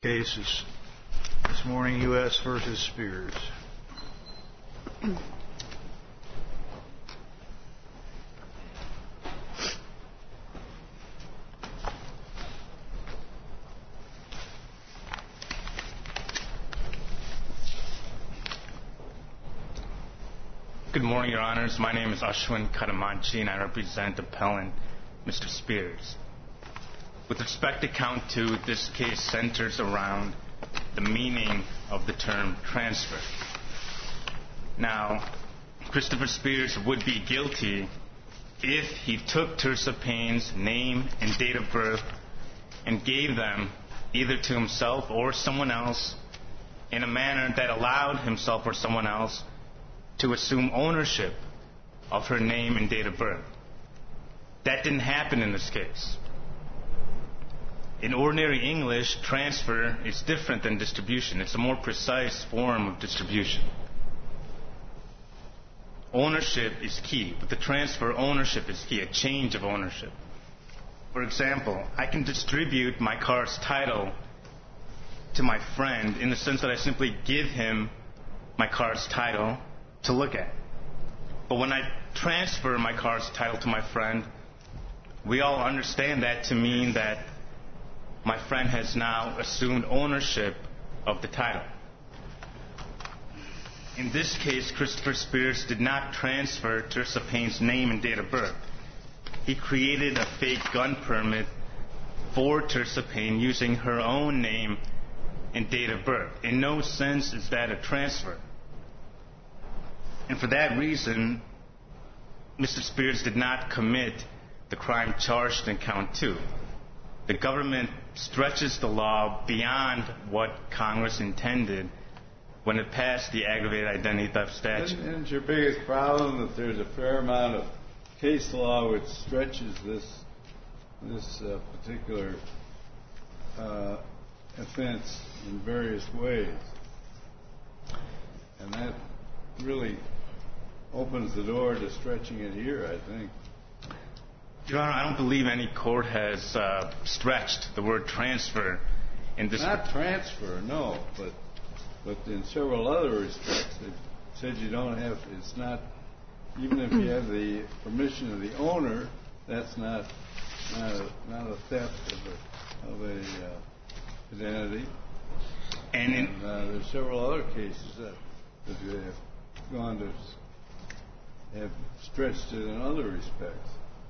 Cases this morning, U.S. versus Spears. Good morning, Your Honors. My name is Ashwin Kadamanchi, and I represent appellant Mr. Spears. With respect to count 2, this case centers around the meaning of the term transfer. Now, Christopher Spears would be guilty if he took Tirsa Payne's name and date of birth and gave them either to himself or someone else in a manner that allowed himself or someone else to assume ownership of her name and date of birth. That didn't happen in this case. In ordinary English, transfer is different than distribution. It's a more precise form of distribution. Ownership is key, but the transfer ownership is key, a change of ownership. For example, I can distribute my car's title to my friend in the sense that I simply give him my car's title to look at. But when I transfer my car's title to my friend, we all understand that to mean that my friend has now assumed ownership of the title. In this case, Christopher Spears did not transfer Tirsa Payne's name and date of birth. He created a fake gun permit for Tirsa Payne using her own name and date of birth. In no sense is that a transfer. And for that reason, Mr. Spears did not commit the crime charged in count 2. The government stretches the law beyond what Congress intended when it passed the aggravated identity theft statute. Isn't your biggest problem that there's a fair amount of case law which stretches this particular offense in various ways? And that really opens the door to stretching it here, I think. Your Honor, I don't believe any court has stretched the word transfer in this. Not transfer, no, but in several other respects, it said you don't have. It's not, even if you have the permission of the owner, that's not a theft of a identity. And there's several other cases that have gone to have stretched it in other respects.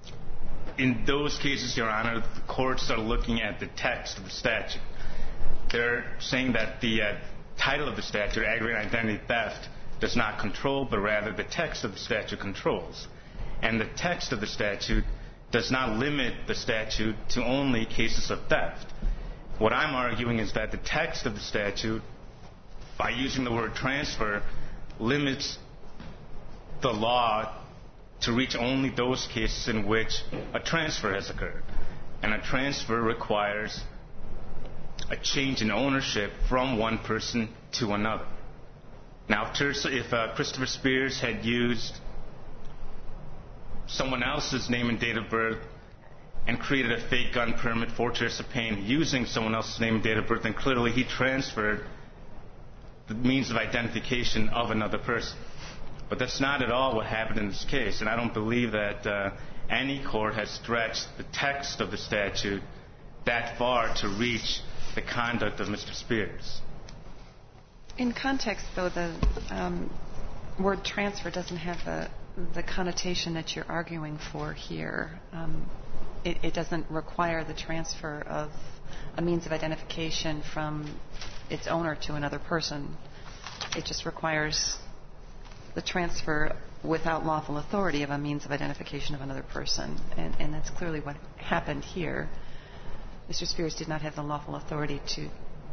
In those cases, Your Honor, the courts are looking at the text of the statute. They're saying that the title of the statute, aggravated identity theft, does not control, but rather the text of the statute controls. And the text of the statute does not limit the statute to only cases of theft. What I'm arguing is that the text of the statute, by using the word transfer, limits the law to reach only those cases in which a transfer has occurred. And a transfer requires a change in ownership from one person to another. Now, if Christopher Spears had used someone else's name and date of birth and created a fake gun permit for Tirsa Payne using someone else's name and date of birth, then clearly he transferred the means of identification of another person. But that's not at all what happened in this case, and I don't believe that any court has stretched the text of the statute that far to reach the conduct of Mr. Spears. In context, though, the word transfer doesn't have the connotation that you're arguing for here. It doesn't require the transfer of a means of identification from its owner to another person. It just requires the transfer without lawful authority of a means of identification of another person. And that's clearly what happened here. Mr. Spears did not have the lawful authority to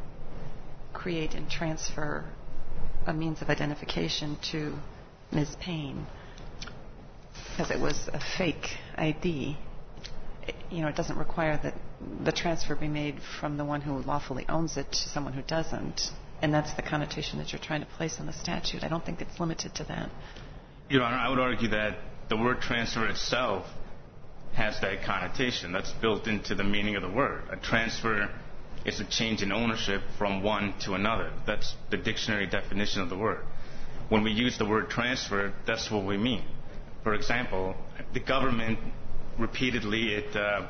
create and transfer a means of identification to Ms. Payne because it was a fake ID. It doesn't require that the transfer be made from the one who lawfully owns it to someone who doesn't. And that's the connotation that you're trying to place on the statute. I don't think it's limited to that. Your Honor, I would argue that the word transfer itself has that connotation. That's built into the meaning of the word. A transfer It's a change in ownership from one to another. That's the dictionary definition of the word. When we use the word transfer, that's what we mean. For example, the government repeatedly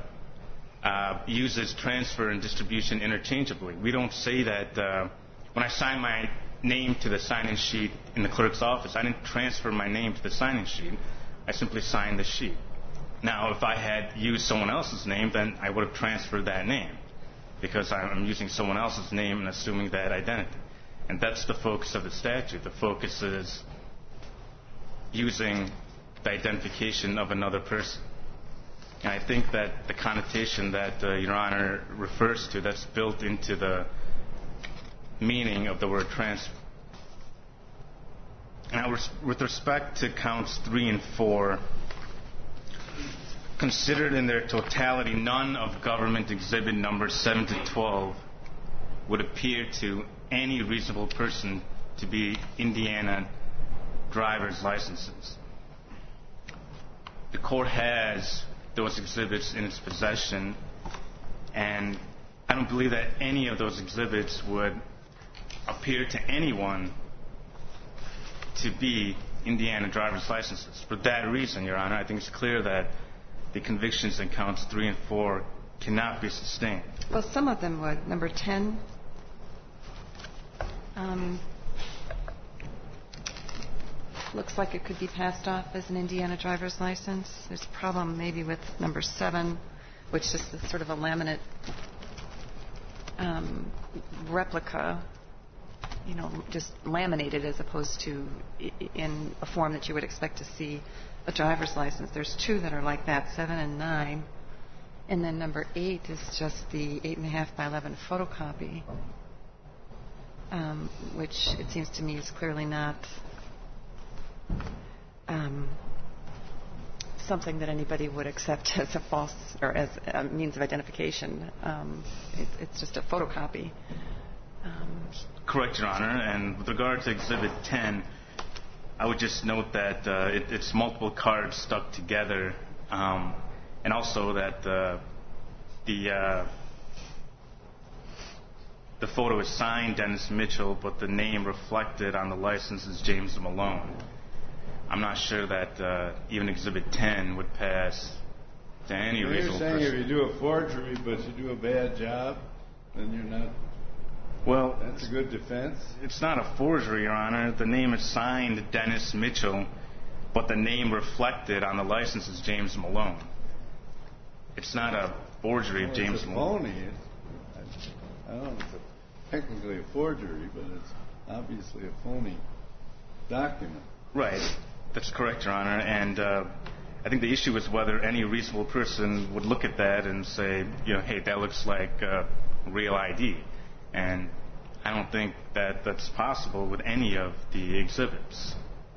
uses transfer and distribution interchangeably. We don't say that when I sign my name to the sign-in sheet in the clerk's office, I didn't transfer my name to the sign-in sheet. I simply signed the sheet. Now, if I had used someone else's name, then I would have transferred that name because I'm using someone else's name and assuming that identity. And that's the focus of the statute. The focus is using the identification of another person. And I think that the connotation that Your Honor refers to, that's built into the meaning of the word transfer. Now, with respect to counts 3 and 4, considered in their totality, none of government exhibit numbers 7 to 12 would appear to any reasonable person to be Indiana driver's licenses. The court has those exhibits in its possession, and I don't believe that any of those exhibits would appear to anyone to be Indiana driver's licenses. For that reason, Your Honor, I think it's clear that the convictions in counts 3 and 4 cannot be sustained. Well, some of them would. Number 10, looks like it could be passed off as an Indiana driver's license. There's a problem maybe with number 7, which is sort of a laminate replica, just laminated as opposed to in a form that you would expect to see a driver's license. There's 2 that are like that, 7 and 9. And then number 8 is just the 8.5 by 11 photocopy, which it seems to me is clearly not something that anybody would accept as a false or as a means of identification. It's just a photocopy. Correct, Your Honor. And with regard to Exhibit 10, I would just note that it's multiple cards stuck together, and also that the photo is signed Dennis Mitchell, but the name reflected on the license is James Malone. I'm not sure that even Exhibit 10 would pass to any reasonable person. You're saying if you do a forgery but you do a bad job, then you're not... Well, that's a good defense? It's not a forgery, Your Honor. The name is signed Dennis Mitchell, but the name reflected on the license is James Malone. It's not a forgery of James Malone. It's phony. I don't know if it's technically a forgery, but it's obviously a phony document. Right. That's correct, Your Honor. And I think the issue is whether any reasonable person would look at that and say, hey, that looks like real ID. And I don't think that that's possible with any of the exhibits.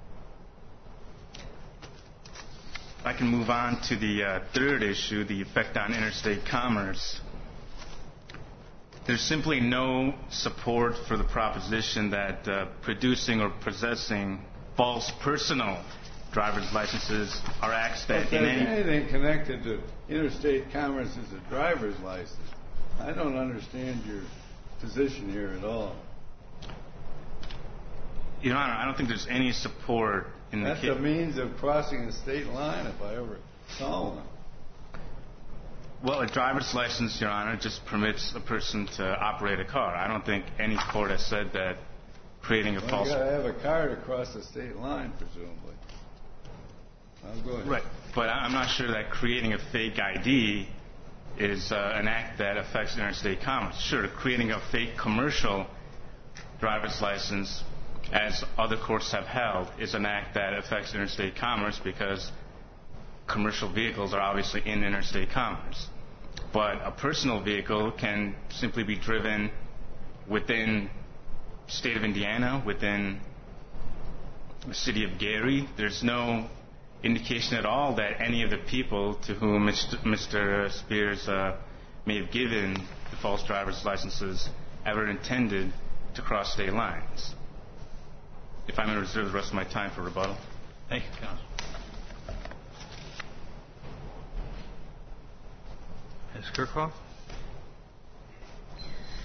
I can move on to the third issue, the effect on interstate commerce. There's simply no support for the proposition that producing or possessing false personal driver's licenses are acts that in anything connected to interstate commerce is a driver's license. I don't understand your position here at all. Your Honor, I don't think there's any support in the case. That's a means of crossing the state line if I ever saw one. Well, a driver's license, Your Honor, just permits a person to operate a car. I don't think any court has said that creating a false... You've got to have a car to cross the state line, presumably. I'll go ahead. Right, but I'm not sure that creating a fake ID is an act that affects interstate commerce. Sure, creating a fake commercial driver's license, as other courts have held, is an act that affects interstate commerce because commercial vehicles are obviously in interstate commerce. But a personal vehicle can simply be driven within the state of Indiana, within the city of Gary. There's no indication at all that any of the people to whom Mr. Spears may have given the false driver's licenses ever intended to cross state lines. If I may reserve the rest of my time for rebuttal. Thank you, Counsel. Ms. Kirchhoff?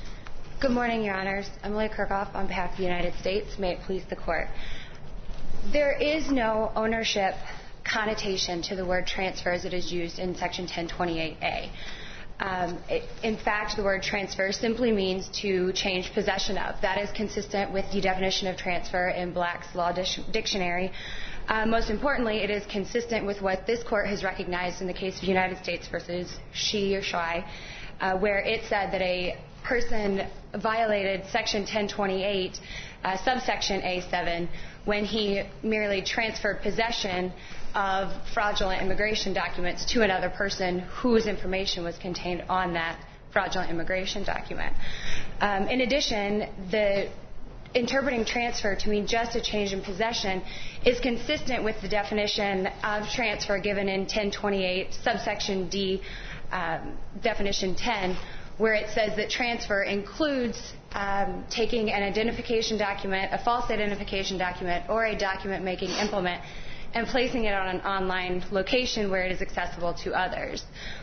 Good morning, Your Honors. Emily Kirchhoff on behalf of the United States. May it please the Court. There is no ownership connotation to the word transfer as it is used in Section 1028A. In fact, the word transfer simply means to change possession of. That is consistent with the definition of transfer in Black's Law Dictionary. Most importantly, it is consistent with what this Court has recognized in the case of United States versus She or Shy, where it said that a person violated Section 1028, subsection A7, when he merely transferred possession of fraudulent immigration documents to another person whose information was contained on that fraudulent immigration document. In addition, the interpreting transfer to mean just a change in possession is consistent with the definition of transfer given in 1028, subsection D, definition 10, where it says that transfer includes taking an identification document, a false identification document, or a document-making implement, and placing it on an online location where it is accessible to others.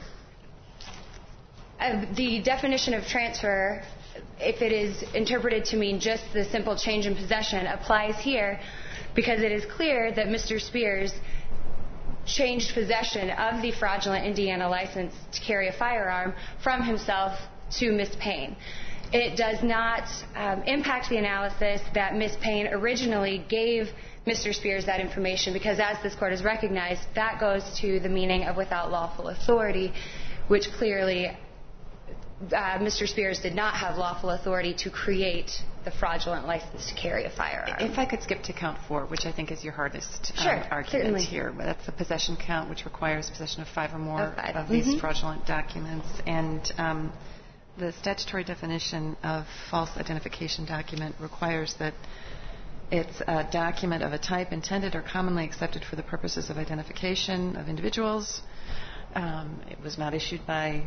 The definition of transfer, if it is interpreted to mean just the simple change in possession, applies here because it is clear that Mr. Spears changed possession of the fraudulent Indiana license to carry a firearm from himself to Ms. Payne. It does not impact the analysis that Ms. Payne originally gave Mr. Spears that information because, as this Court has recognized, that goes to the meaning of without lawful authority, which clearly Mr. Spears did not have lawful authority to create the fraudulent license to carry a firearm. If I could skip to count 4, which I think is your hardest argument certainly. here. That's the possession count, which requires possession of 5 or more of these fraudulent documents. And the statutory definition of false identification document requires that it's a document of a type intended or commonly accepted for the purposes of identification of individuals. It was not issued by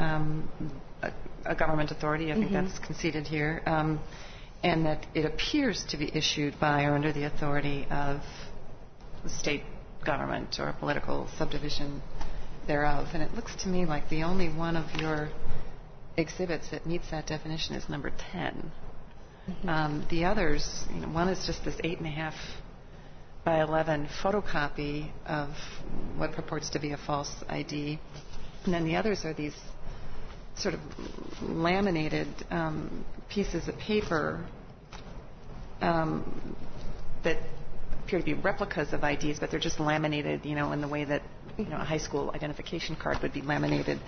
a government authority. I think that's conceded here. And that it appears to be issued by or under the authority of the state government or a political subdivision thereof. And it looks to me like the only one of your exhibits that meets that definition is number 10. The others, one is just this 8.5 by 11 photocopy of what purports to be a false ID. And then the others are these sort of laminated pieces of paper that appear to be replicas of IDs, but they're just laminated, in the way that, a high school identification card would be laminated.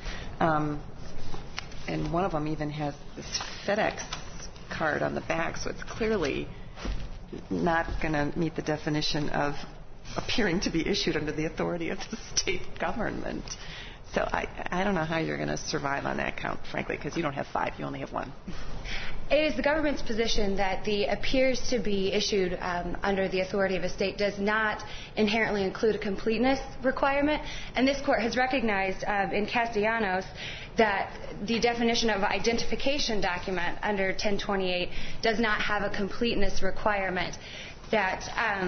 And one of them even has this FedEx card on the back, so it's clearly not going to meet the definition of appearing to be issued under the authority of the state government. So I don't know how you're going to survive on that count, frankly, because you don't have 5, you only have 1. It is the government's position that the appears to be issued under the authority of a state does not inherently include a completeness requirement. And this Court has recognized in Castellanos that the definition of identification document under 1028 does not have a completeness requirement, that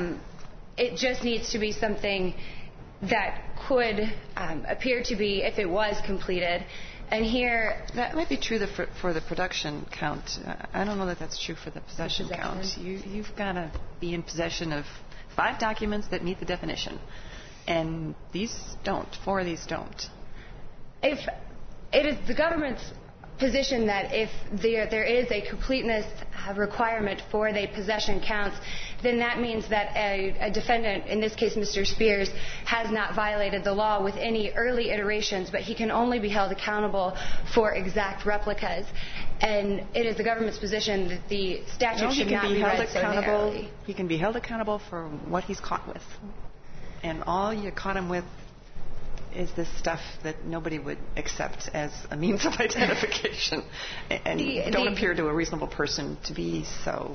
it just needs to be something that could appear to be if it was completed. And here, that might be true for the production count. I don't know that that's true for the possession count. You've got to be in possession of 5 documents that meet the definition, and these don't. 4 of these don't. If it is the government's position that if there is a completeness requirement for the possession counts, then that means that a defendant, in this case Mr. Spears, has not violated the law with any early iterations, but he can only be held accountable for exact replicas. And it is the government's position that the statute should not be read so narrowly. He can be held accountable for what he's caught with. And all you caught him with is this stuff that nobody would accept as a means of identification and don't appear to a reasonable person to be so.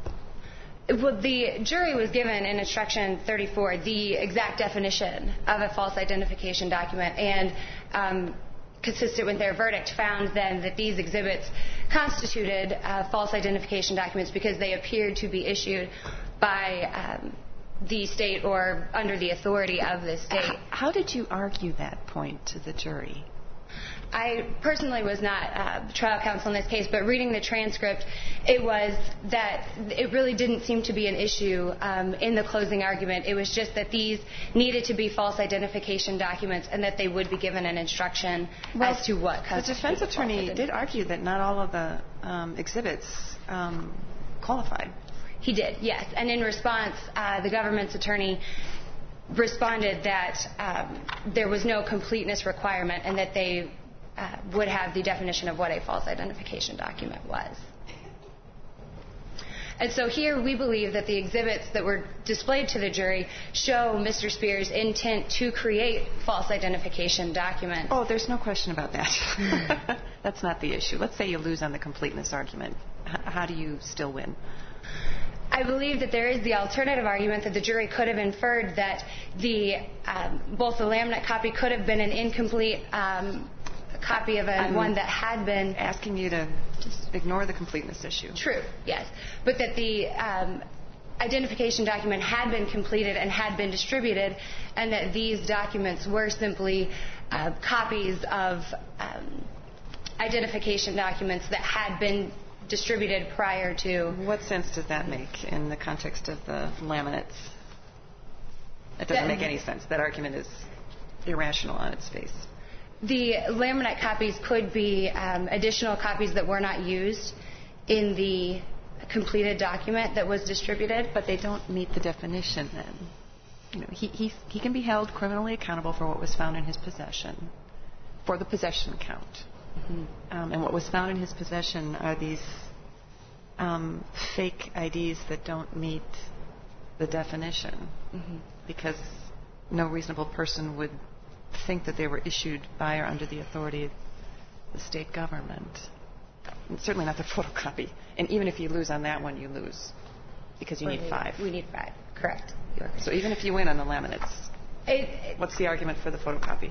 Well, the jury was given in Instruction 34 the exact definition of a false identification document, and consistent with their verdict, found then that these exhibits constituted false identification documents because they appeared to be issued by the state or under the authority of the state. How did you argue that point to the jury? I personally was not trial counsel in this case, but reading the transcript, it was that it really didn't seem to be an issue in the closing argument. It was just that these needed to be false identification documents and that they would be given an instruction as to what constitutes. The defense attorney did argue that not all of the exhibits qualified. He did, yes. And in response, the government's attorney responded that there was no completeness requirement and that they would have the definition of what a false identification document was. And so here we believe that the exhibits that were displayed to the jury show Mr. Spears' intent to create false identification documents. Oh, there's no question about that. That's not the issue. Let's say you lose on the completeness argument. How do you still win? I believe that there is the alternative argument that the jury could have inferred that both the laminate copy could have been an incomplete copy of one that had been... asking you to just ignore the completeness issue. True, yes. But that the identification document had been completed and had been distributed, and that these documents were simply copies of identification documents that had been distributed prior to... What sense does that make in the context of the laminates? It doesn't make any sense. That argument is irrational on its face. The laminate copies could be additional copies that were not used in the completed document that was distributed. But they don't meet the definition then. You know, he can be held criminally accountable for what was found in his possession, for the possession count. Mm-hmm. And what was found in his possession are these fake IDs that don't meet the definition, because no reasonable person would think that they were issued by or under the authority of the state government. And certainly not the photocopy. And even if you lose on that one, you lose, because you need 5. We need 5, correct. So even if you win on the laminates, what's the argument for the photocopy?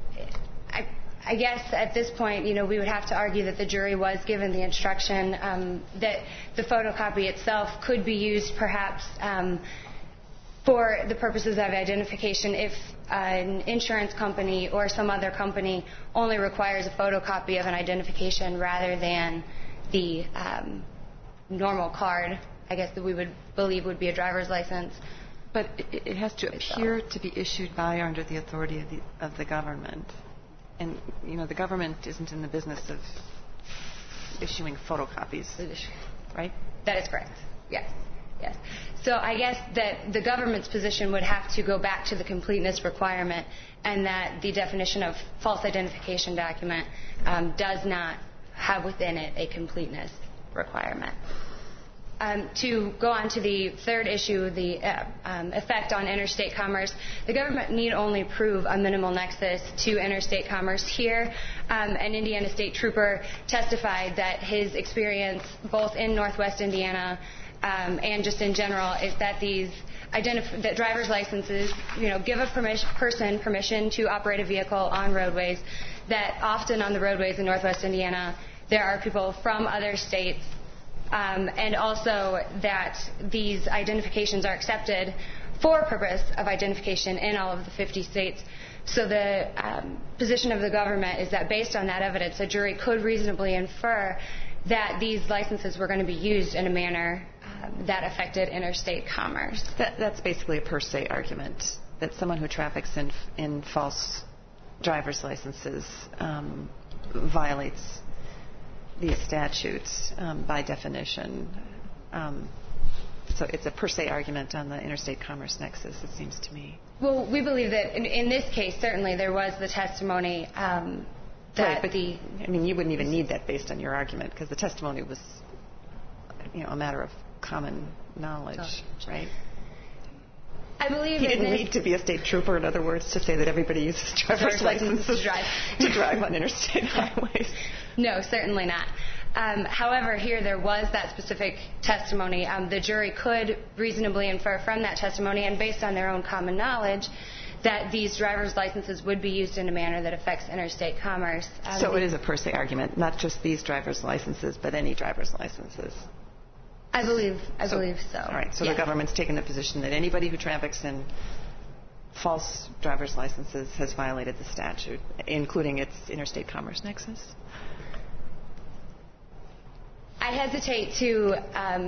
I guess at this point, we would have to argue that the jury was given the instruction that the photocopy itself could be used perhaps for the purposes of identification if an insurance company or some other company only requires a photocopy of an identification rather than the normal card, I guess, that we would believe would be a driver's license. But it has to appear to be issued by or under the authority of the government. And, the government isn't in the business of issuing photocopies, right? That is correct, yes. Yes. So I guess that the government's position would have to go back to the completeness requirement, and that the definition of false identification document does not have within it a completeness requirement. To go on to the third issue, the effect on interstate commerce, the government need only prove a minimal nexus to interstate commerce. Here, an Indiana state trooper testified that his experience both in Northwest Indiana and just in general is that that driver's licenses, give a person permission to operate a vehicle on roadways, that often on the roadways in Northwest Indiana there are people from other states, and also that these identifications are accepted for purpose of identification in all of the 50 states. So the position of the government is that based on that evidence, a jury could reasonably infer that these licenses were going to be used in a manner that affected interstate commerce. That's basically a per se argument, that someone who traffics in false driver's licenses violates these statutes by definition. So it's a per se argument on the interstate commerce nexus, it seems to me. Well, we believe that in this case, certainly there was the testimony that you wouldn't even need that based on your argument, because the testimony was, a matter of common knowledge, right? I believe he didn't need to be a state trooper, in other words, to say that everybody uses driver's licenses to drive on interstate highways. No, certainly not. However, here there was that specific testimony. The jury could reasonably infer from that testimony, and based on their own common knowledge, that these driver's licenses would be used in a manner that affects interstate commerce. So it is a per se argument, not just these driver's licenses, but any driver's licenses. I believe so. All right. So the government's taken the position that anybody who traffics in false driver's licenses has violated the statute, including its interstate commerce nexus? I hesitate to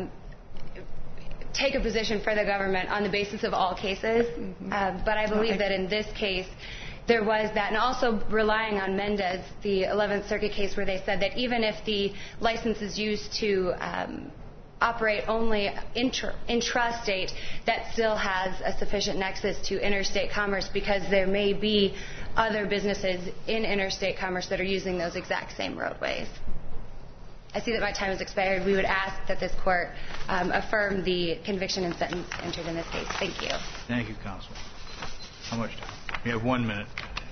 take a position for the government on the basis of all cases, but I believe that in this case there was that, and also relying on Mendez, the 11th Circuit case, where they said that even if the license is used to operate only intrastate, that still has a sufficient nexus to interstate commerce, because there may be other businesses in interstate commerce that are using those exact same roadways. I see that my time has expired. We would ask that this court affirm the conviction and sentence entered in this case. Thank you. Thank you, counsel. How much time? We have 1 minute.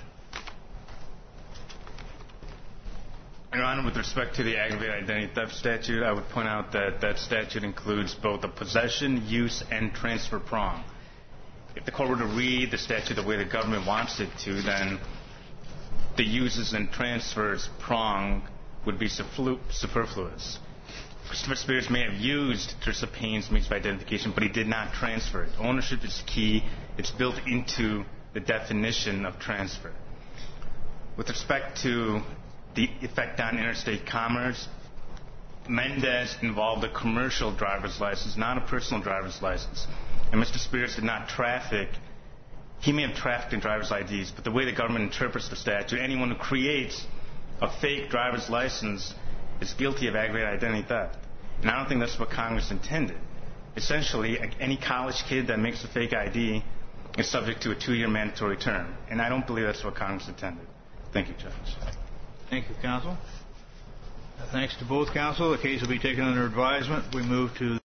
Your Honor, with respect to the aggravated identity theft statute, I would point out that that statute includes both the possession, use, and transfer prong. If the court were to read the statute the way the government wants it to, then the uses and transfers prong would be superfluous. Christopher Spears may have used Teresa Payne's means of identification, but he did not transfer it. Ownership is key. It's built into the definition of transfer. With respect to the effect on interstate commerce, Mendez involved a commercial driver's license, not a personal driver's license. And Mr. Spears did not traffic. He may have trafficked in driver's IDs, but the way the government interprets the statute, anyone who creates a fake driver's license is guilty of aggravated identity theft. And I don't think that's what Congress intended. Essentially, any college kid that makes a fake ID is subject to a 2-year mandatory term. And I don't believe that's what Congress intended. Thank you, Judge. Thank you, counsel. Thanks to both counsel. The case will be taken under advisement. We move to